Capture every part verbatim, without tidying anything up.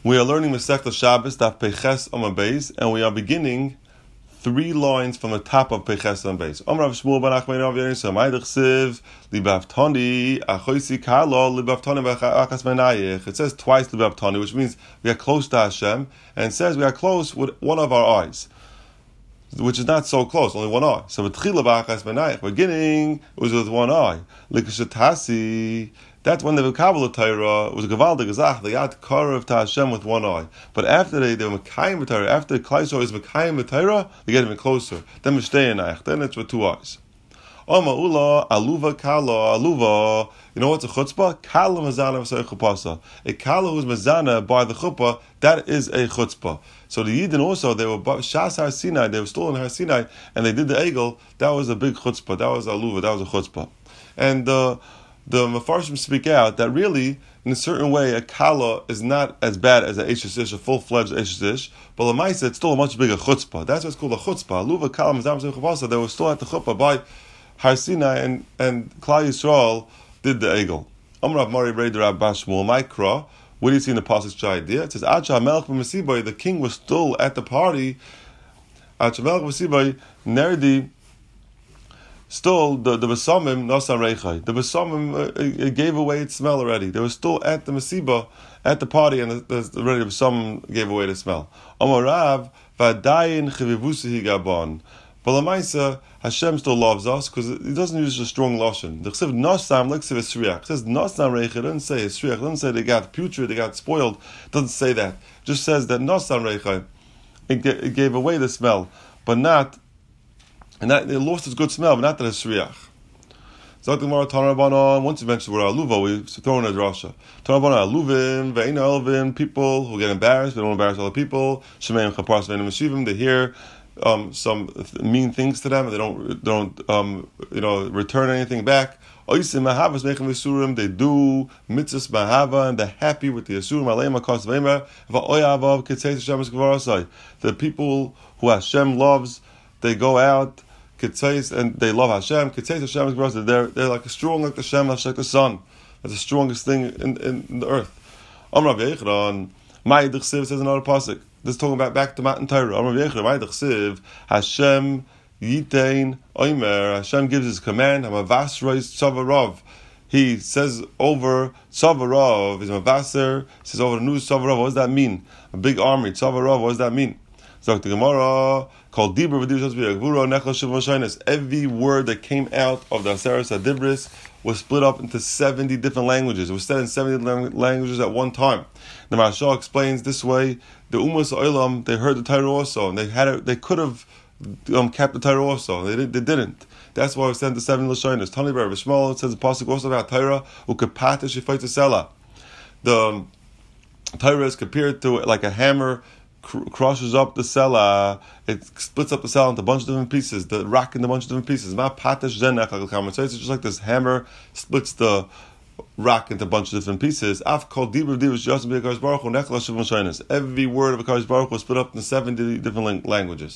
We are learning Masechta Shabbos, Daf Peches Amud Beis, and we are beginning three lines from the top of Peches Amud Beis. Om Rav Shmuel ben Achmei Rav Yerusa, Ma'idach Siv, Libaftani, Achoisi Kalo, Libaftani B'Akas Menayich. It says twice Libaftani, which means we are close to Hashem, and it says we are close with one of our eyes, which is not so close, only one eye. So B'Tchila B'Akas Menayich, beginning was with one eye. Likashatasi. That's when the Kabbalah Torah was a Gavaldik Gazach. They got Karev to Hashem with one eye. But after they they were Mekayim Torah, after Klal Yisrael is Mekayim Torah, they get even closer. Then Mishtei then it's with two eyes. Oma Ula Aluva Kala Aluva. You know what's a chutzpah? Kala Mazana v'Say Chupasa. A Kala who's Mazana by the chuppah, that is a chutzpah. So the Yidden also, they were Shas Har Sinai, they were still in Har Sinai, and they did the Egel. That was a big chutzpah. That was Aluva. That was a chutzpah. And uh, the Mefarshim speak out that really, in a certain way, a kala is not as bad as a Eish Ish, a full-fledged Eish Ish, but the Maisa, it's still a much bigger chutzpah. That's what's called a chutzpah. Luva kala mazam zeh chupasa. They were still at the chuppah by Har Sinai, and and Klal Yisrael did the egel. Amrav Mari Rei Rab Bashmul Mikra. What do you see in the passage idea? It says Acha Melch v'Mesibai. The king was still at the party. Acha Melch v'Mesibai Nerdi. Still, the the besamim nasan reichai. The besamim uh, it gave away its smell already. They were still at the mesiba, at the party, and the, the, already the besamim gave away the smell. Amarav v'adayin chivivusi gabon. But Lamaisa, Hashem still loves us because He doesn't use a strong lashon. The chsiv nasam like chsiv esriach. It says nasam reichai. It doesn't say esriach. It doesn't say they got putrid, they got spoiled. It doesn't say that. It just says that nasam reichai. It, it gave away the smell, but not. And that it lost its good smell, but not that it's shriach. So the Gemara Tanrabanan, once you mentioned the word aluva, we throw in a drasha. Tanrabanan aluvim, ve'ina elvim, people who get embarrassed, they don't embarrass other people. Shemeim chaparas ve'ina meshivim, they hear um, some th- mean things to them, and they don't, don't um, you know, return anything back. Oisim mahavas meichem v'surim, they do mitzvahs mahava, and they're happy with the asurim. Aleim hakas v'emer, v'oyavav ketzeis Hashem eskevarasai. The people who Hashem loves, they go out, and they love Hashem. They're they're like strong like the Shem, like the sun. That's the strongest thing in, in, in the earth. Amar Veichron, Ma'idach Siv says another pasuk. This is talking about back to Matan Torah. Amar Veichron, Ma'idach Siv, Hashem Yitein Oimer. Hashem gives His command. Hamavasrois Tzavarav. He says over Tzavarav. He's Mavaser. Says over the news Tzavarav. What does that mean? A big army. Tzavarav. What does that mean? So the Gemara called Dibur v'Dibur. Every word that came out of the Aseres HaDibris was split up into seventy different languages. It was said in seventy languages at one time. The Marashal explains this way: the Umas Olam, they heard the Torah also, and they had it, they could have um, kept the Torah also. They, they didn't. That's why we sent the seventy Lashonos. Tani Bar Bishmal says the pasuk also about Torah ukapata shifayt sela. The Torah is compared to like a hammer. Crushes up the sela, it splits up the sela into a bunch of different pieces, the rock into a bunch of different pieces. It's just like this hammer splits the rock into a bunch of different pieces. Every word of Akash Baruch was split up into seventy different languages.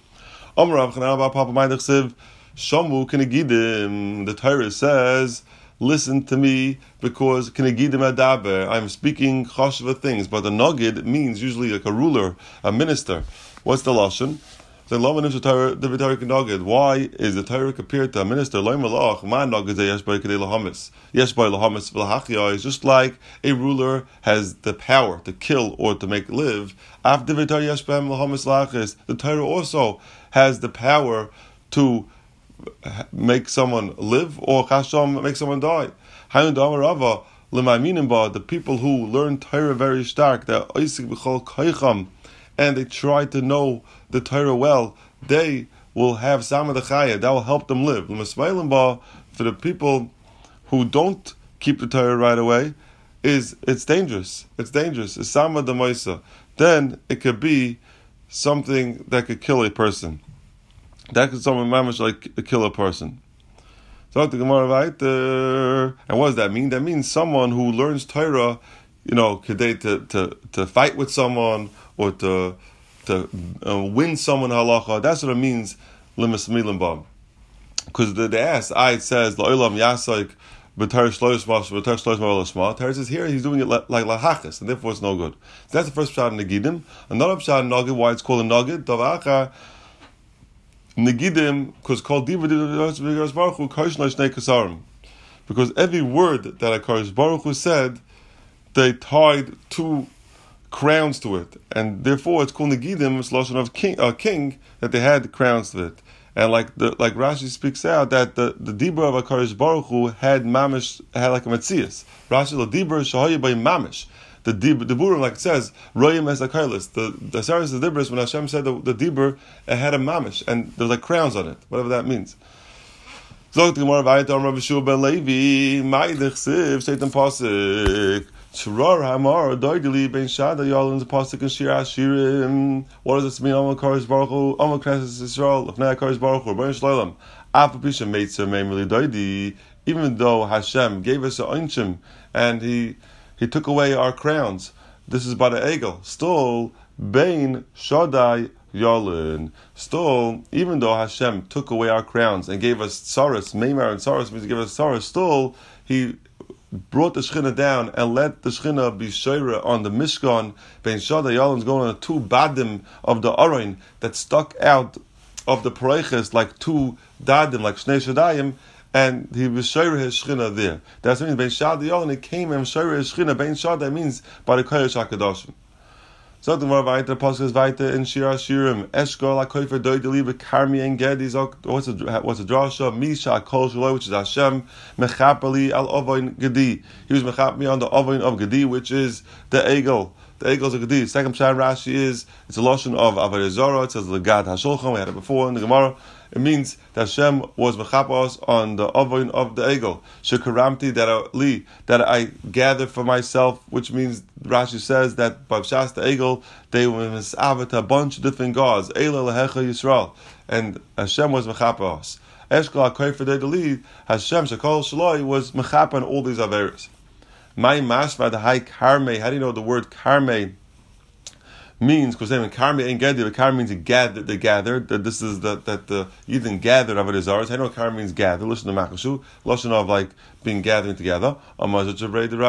The Torah says, listen to me, because I'm speaking chashva things. But the nogid means usually like a ruler, a minister. What's the lashon? Why is the Torah compared to a minister? It's just like a ruler has the power to kill or to make live. The Torah also has the power to make someone live or chasham make someone die. The people who learn Torah very stark, and they try to know the Torah well, they will have samad chaya. That will help them live. For the people who don't keep the Torah right away, is it's dangerous. It's dangerous. It's samad demaisa. Then it could be something that could kill a person. That could someone manage like kill a person. So the Gemara right there. And what does that mean? That means someone who learns Torah, you know, could they to, to, to fight with someone or to to uh, win someone halacha. That's what it means. Limas milim bam. Because the, the ass I says la'olam yasaik but Teres Shlois Mas, but Teres Shlois Mal Lashma. Teres is here, he's doing it like lahachas, and therefore it's no good. So that's the first pshat in Negidim. Another pshat in Nagid, why it's called a Nagid, Davacha Negidim, because called Dibur Dibur Baruch Hu Kosh Shnei Kasarim. Because every word that HaKadosh Baruch Hu said, they tied two crowns to it, and therefore it's called Negidim. It's lashon of king, uh, king that they had crowns to it. And like the like Rashi speaks out that the the dibur of HaKadosh Baruch Hu had mamish, had like a metzias. Rashi the dibur shahaya by mamish. The dibur, the burim, like it says, royim as a kailis. The the saris the dibur is when Hashem said the, the dibur, it had a mamish, and there's like crowns on it, whatever that means. Zog the Gemara vayta Rav Yeshua ben Levi ma'idich siv seitam pasuk. Shrar Hamar Doidili Ben Shada Yalin the Pasuk and Shir Ashirim. What does this mean? Amal Karis Baruch Hu, Amal Knesset Israel, Lefnei Karis Baruch Hu, Ben Shloim. Apapisha Meitzer Memeli Doidi. Even though Hashem gave us a unchim and He He took away our crowns, this is by the Egel. Still, Ben Shaddai Yalin. Still, even though Hashem took away our crowns and gave us tsaros, Meimar and tsaros means to give us tsaros, still He brought the Shechina down and let the Shechina be Shoira on the Mishkan. Ben Shaddai Yalin's going on the two badim of the Aron that stuck out of the Pareiches like two dadim, like Shnei Shaddayim, and he was Shoira his Shechina there. That's what it means. Ben Shaddai Yalin, it came and Shoira his Shechina. Ben Shaddai means by the Kodesh HaKadoshim. So the more weiter, the pasuk is weiter in Shir Hashirim. Eshkol HaKoifer Doideli Karmi and Gedi. What's a what's a drasha? Misha Kol Shaloi, which is Hashem Mechapeli Al Ovoin Gedi. He was Mechapmi on the Ovoin of Gedi, which is the Egel. The Egel is a Gedi. Second Pshat Rashi is it's a lotion of Avodah Zarah. It says Legad Hashulchan. We had it before in the Gemara. It means that Hashem was mechapos on the ovoin of the egel. Shekaramti that I, li, that I gather for myself, which means Rashi says that by B'shas the egel they were misavet a bunch of different gods. Eila lehecha Yisrael, and Hashem was mechapos. Eshkol hakoyfer de'deli Hashem shekol shaloi was mechap on all these averos. My mashva the high karme. How do you know the word karme means? Because even karmi ain't gathered. Karmi means gather. They gathered. That this is the that the Eden gathered of it is ours. I know karmi means gather. Listen to Makashu. Listen of like being gathering together. It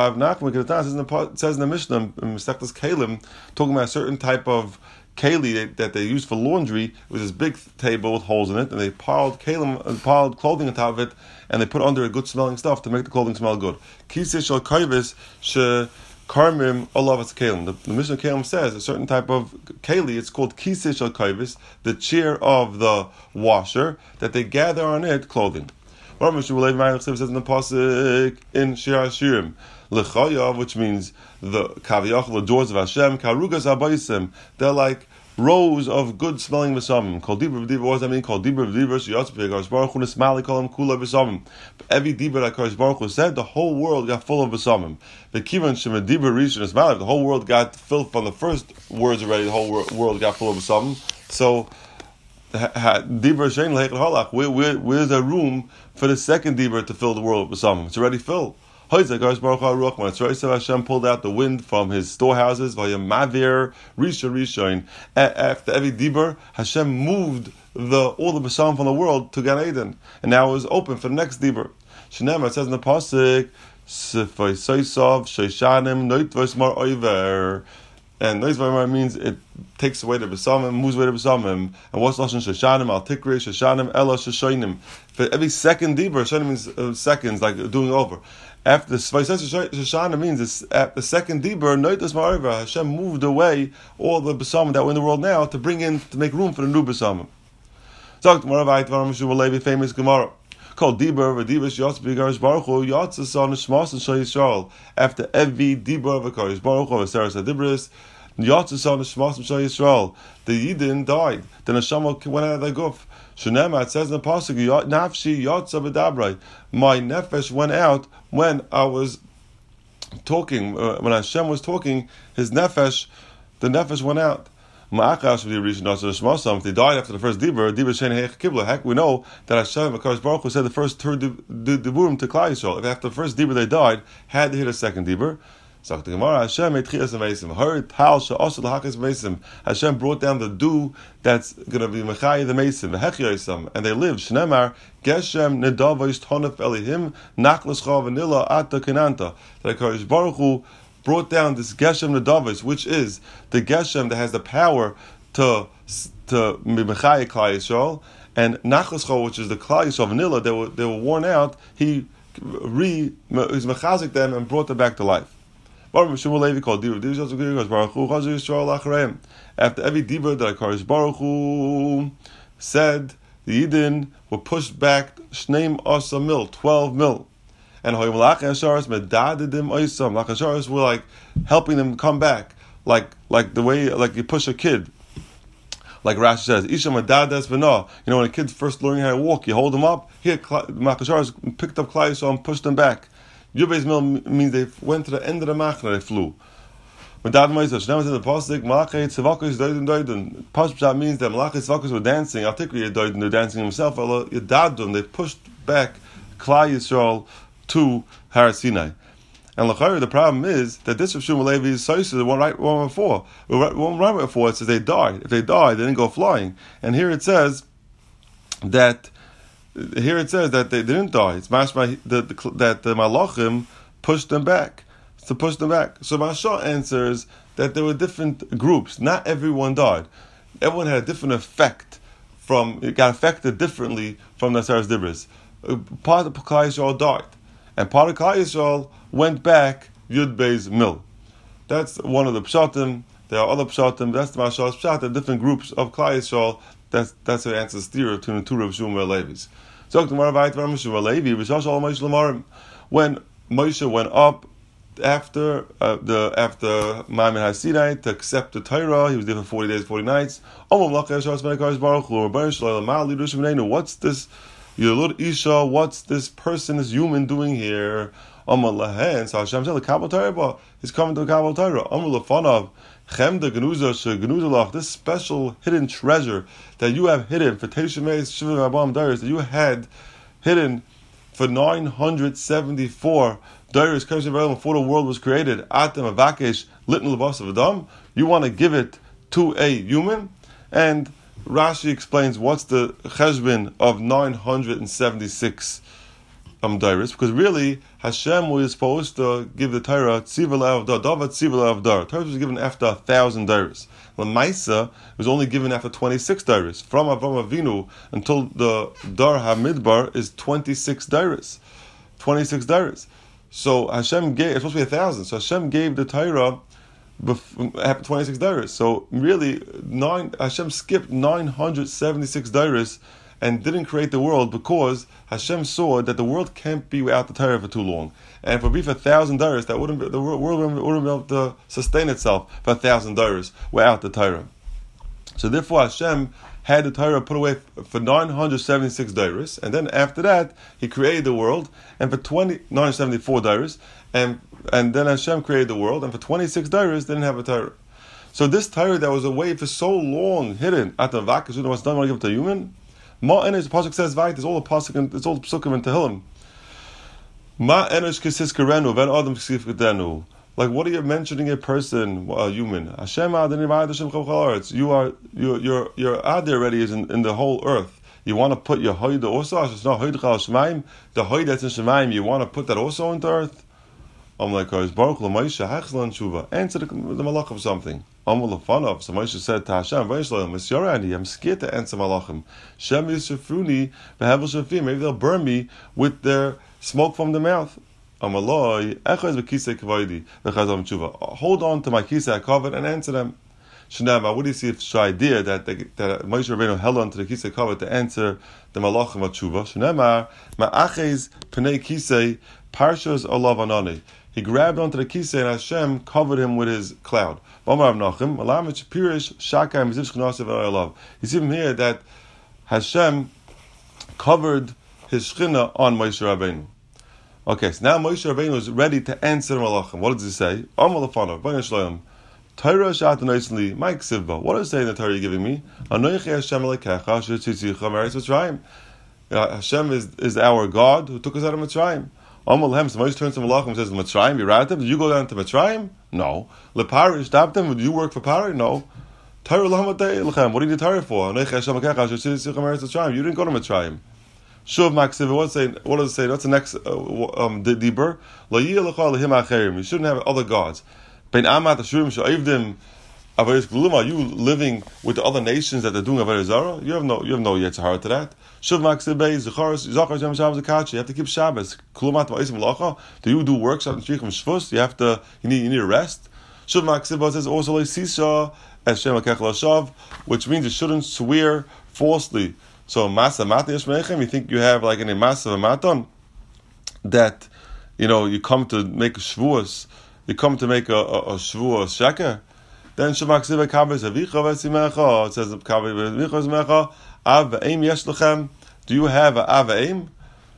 says in the Mishnah in Masechtas Kalim, talking about a certain type of keli that they used for laundry. It was this big table with holes in it, and they piled kalim, piled clothing on top of it, and they put under it good smelling stuff to make the clothing smell good. Kisei shel kaivis she Karmim Olav Kalim. The, the Mishnah Kalim says a certain type of keli, it's called Kisei Shel Kaivis, the chair of the washer, that they gather on it clothing. Says in the pasuk in Shir Hashirim, Lechayav, which means the Kaviyach, the doors of Hashem, Karugas Abaysim, they're like rows of good smelling besamim. Called dibur v'dibur. What does that mean? Called dibur v'dibur. Sheyatz b'Hakadosh Baruch Hu nismali kolam kula besamim. Every dibur that HaKadosh Baruch Hu said, the whole world got full of besamim. The kivan shema dibur rishon nismali. The whole world got filled from the first words already. The whole world got full of besamim. So dibur shein lehechad halach. Where where where's the room for the second dibur to fill the world with besamim? It's already filled. When it's right, so Hashem pulled out the wind from his storehouses. Mavir Rishon Rishon. After every dibur, Hashem moved the all the besamim from the world to Gan Eden, and now it was open for the next dibur. Shnema, it says in the pasuk, "Sefaisav Sheishanim Noitvos Mar Oiver," and Noitvos means it takes away the besamim, moves away the besamim. And what's lashon Sheishanim? Al Tikri Sheishanim Ela Sheishanim. For every second dibur, Sheishanim means uh, seconds, like doing over. After the Shoshana means this, at the second dibur, Noitas Ma'ariva, Hashem moved away all the besamim that were in the world now to bring in, to make room for the new besamim. So, Gemara, famous Gemara, called dibur, v'dibur, Yatz b'Hakadosh Baruch Hu, Yatz son Shmas and Shal Yisrael. After every dibur of HaKadosh Baruch Hu, Seres HaDibris, Yatz son Shmas and Shal Yisrael. The Yidden died. Then Hashem went out of their guf. Shenema, it says in the pasuk, Nafshi Yatza b'Dabrei. My nefesh went out when I was talking. Uh, when Hashem was talking, his nefesh, the nefesh went out. If they died after the first dibur, dibur shein heich kibla. Heck, we know that Hashem, HaKadosh Baruch Hu, said the first third diburim to Klal Yisrael. If after the first dibur they died, had to hit a second dibur. So the Gemara, Hashem made tchias amesim. Her tal she'asher l'hakis amesim. Hashem brought down the dew that's going to be mechai the mesim, v'hechiyosam, and they lived. Shnemar geshem nedavois tonef elihim nachlascha vanilla ata kenanta. That HaKadosh Baruch Hu brought down this geshem nedavois, which is the geshem that has the power to to be mechai Klal Yisrael, and nachlascha, which is the Klal Yisrael vanilla, they were they were worn out. He re is mechazik them and brought them back to life. After every dibur that HaKadosh Baruch Hu said, the Yidden were pushed back shneim asa mil, twelve mil, and Lachasharis were like helping them come back, like like the way like you push a kid. Like Rashi says, Isha Madadas V'na. You know, when a kid's first learning how to walk, you hold them up. Here, Lachasharis picked up Klal Yisrael and pushed them back. Yubei's Mil means they went to the end of the machna, they flew. Medad Moisés, now in the Pasuk, Malachei Tzavakos Doidin Doidin. Pashpshat means that Malachei Tzavakos were dancing. Articulately, Doidin, they're dancing himself. Yadadum, they pushed back Klal Yisrael to Har Sinai. And L'chayr, the problem is that this Rav Shmuel Levi is Soisa, the one right one before. One right before it says they died. If they died, they didn't go flying. And here it says that here it says that they didn't die. It's mashma that the, that the Malachim pushed them back. To push them back. So Mashal answers that there were different groups. Not everyone died. Everyone had a different effect from, it got affected differently from the Aseres Dibros. Part of Klal Yisrael died. And part of Klal Yisrael went back Yud Beis Mil. That's one of the Pshatim. There are other Pshatim. That's the Mashal's Pshat. There are different groups of Klal Yisrael. That's that's the answer theory between the two Rav Shmuel Levis. So when Moshe went up after uh, the after Ma'amad HaSinai to accept the Torah, he was there for forty days, forty nights. What's this? Your little Isha, what's this person, this human doing here? So Hashem said, he's coming to the Kabbalah Torah. This special hidden treasure that you have hidden for that you had hidden for nine hundred seventy-four Dairis before the world was created. You want to give it to a human? And Rashi explains what's the cheshbon of nine hundred seventy-six um, Dairis, because really Hashem was supposed to give the Torah Tziva Le'avdar, Davat Tziva Le'avdar. Torah was given after a thousand Dairis. L'maisa was only given after twenty-six Dairis. From Avram Avinu until the Dar HaMidbar is twenty-six Dairis. twenty-six Dairis. So Hashem gave, it's supposed to be a thousand. So Hashem gave the Torah after twenty-six Dairis. So really, nine Hashem skipped nine hundred seventy-six Dairis and didn't create the world because Hashem saw that the world can't be without the Torah for too long. And if it would be for a thousand Dairis, that wouldn't be, the world wouldn't be able to sustain itself for a thousand Dairis without the Torah. So therefore Hashem had the Torah put away for nine hundred seventy-six Dairis, and then after that He created the world, and for nine hundred seventy-four Dairis, and and then Hashem created the world, and for twenty-six Dairis they didn't have a Torah. So this Torah that was away for so long, hidden at the Vakas, you know what's done, want to give it to a human? Ma enish, the pasuk says, "Vayit." It's all the pasuk, it's all the psukim in Tehillim. Ma enish kisis karenu, ven adam kisif kedenu. Like, what are you mentioning a person, a human? Hashem adonai v'adashem chol haaretz. You are, you're, you're, you're out there already is in, in the whole earth. You want to put your hoide also? It's not hoide chal shemaim. The hoide that's in shemaim, you want to put that also into earth? I'm like, Baruch L'Moshe hachzlan tshuva. Answer the, the malach of something. Amul Lefanov. So Moshe said to Hashem, I'm scared to answer malachim. Shem yisrafuni v'hevel shafim. Maybe they'll burn me with their smoke from the mouth. Amaloi echaz v'kisei kavodi v'chazam tshuva. Hold on to my kisei kavod and answer them. Shnema, what do you see if it's the idea that they, that Moshe Rabbeinu held on to the kisei kavod to answer the malachim of tshuva? Shnema ma'achez pnei kisei parshas olav anani. He grabbed onto the kisei and Hashem covered him with his cloud. You see from here that Hashem covered his shechina on Moshe Rabbeinu. Okay, so now Moshe Rabbeinu is ready to answer the malachim. What does he say? What does it say in the Torah you're giving me? Hashem is, is our God who took us out of Mitzrayim. Amalhem, so Moshe turns to Malachim and says, Mitzrayim, you rat them? Did you go down to Mitzrayim? No. Lepari, stop them? Did you work for Pari? No. Torah Lahamatei Lechem, what do you need Torah for? You didn't go to Mitzrayim. Shuv Maksiv, what does it say? What does it say? What's the next uh, um, Dibur? You shouldn't have other gods. Ben Amat Ashurim Sha'ivdim. Are you living with the other nations that they're doing Avodah Zarah? You have no, you have no Yetzirah to that. Shuv Maksiv Beis Zachar Zachar Shem Shabbos Akachi. You have to keep Shabbos. Kulumat Ma'isim Lacha. Do you do works out in Shvichim Shvus? You have to. You need. You need a rest. Shuv Maksiv says also like Sisha as Shem Akech Lashav, which means you shouldn't swear falsely. So Masa Matan Yishmeichem. You think you have like in a Masa Matan that you know you come to make a shvuos, you come to make a a, a shvuos sheker. Then Shamak Siva Kabes Avicha Vesimecha. It says Kabes Avicha Vesimecha. Av Aim Yesh Lechem. Do you have a Av Aim?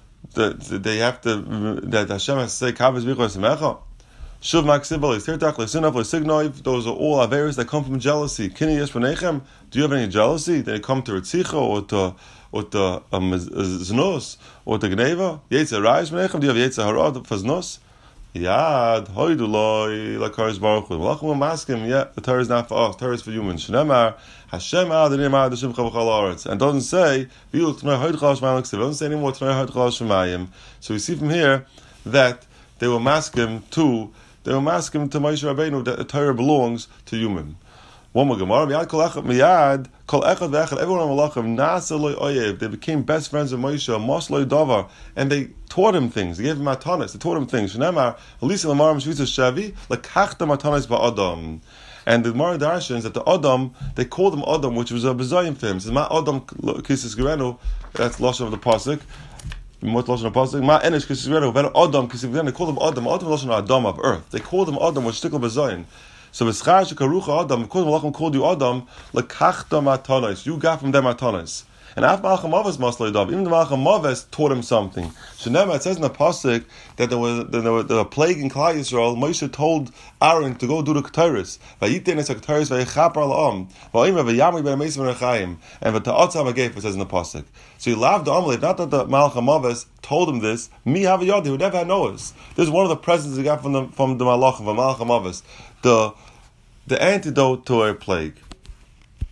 They have to that Hashem has to say Kabes Avicha Vesimecha. Shuv Maksiba Lisirtach Lisinav Lisignoiv. Those are all Averis that come from jealousy. Kini Yesh Benechem. Do you have any jealousy? They come to Ritzicha or to or to um, Znos or to Gneva. Yetzer Raish Benechem. Do you have Yetzer Hara for Znos? Yad hoiduloi lakaris baruch hu. Malachim will ask him, yeah, the Torah is not for us. The Torah is for humans. Shnemar Hashem ad nimar d'shem chavachal aretz, and doesn't say v'yul t'nei hoidchal shmayim l'ksiv. Doesn't say anymore t'nei hoidchal shmayim. So we see from here that they will ask him to they will ask him to Moshe Rabbeinu that the Torah belongs to human. One more Gemara. Miyad kol echad miyad kol echad ve'echad. Everyone on Malachim nasa loy oyev. They became best friends of Moshe. Mos loy davar, and they taught him things. They gave him matanis. They taught him things. Shneimar alisa lamarim shvitza shavi lekachta matanis ba'adam. And the Gemara darshans that the Adam, they called him Adam, which was a bezayim for him. It says ma Adam kisis gerenu. That's lashon of the pasuk. What lashon of the pasuk? Ma enish kisis gerenu. Ven Adam kisis gerenu. They called him Adam. Adam lashon Adam of earth. They called him Adam, which stickle bezayim. So V'schar shekarucha Adam, because Malachim called you Adam, lekachta matanis. You got from them matanis. And Af Malachim Avos Masloi Dav, even the Malachim Avos taught him something. So now it says in the pasuk that there was that there was a plague in Klal Yisrael. Moshe told Aaron to go do the Ketores. Vayiten es Ketores vayichapar la'am. Vayimra vayamri ben Meisim v'Rechaim. And v'ta'atzam agef, it says in the pasuk. So he laughed the Amalek. Not that the Malachim Avos told him this. Mi havayod, he would never have knows. This is one of the presents he got from the from the Malachim, from Malachim Avos. The the antidote to a plague.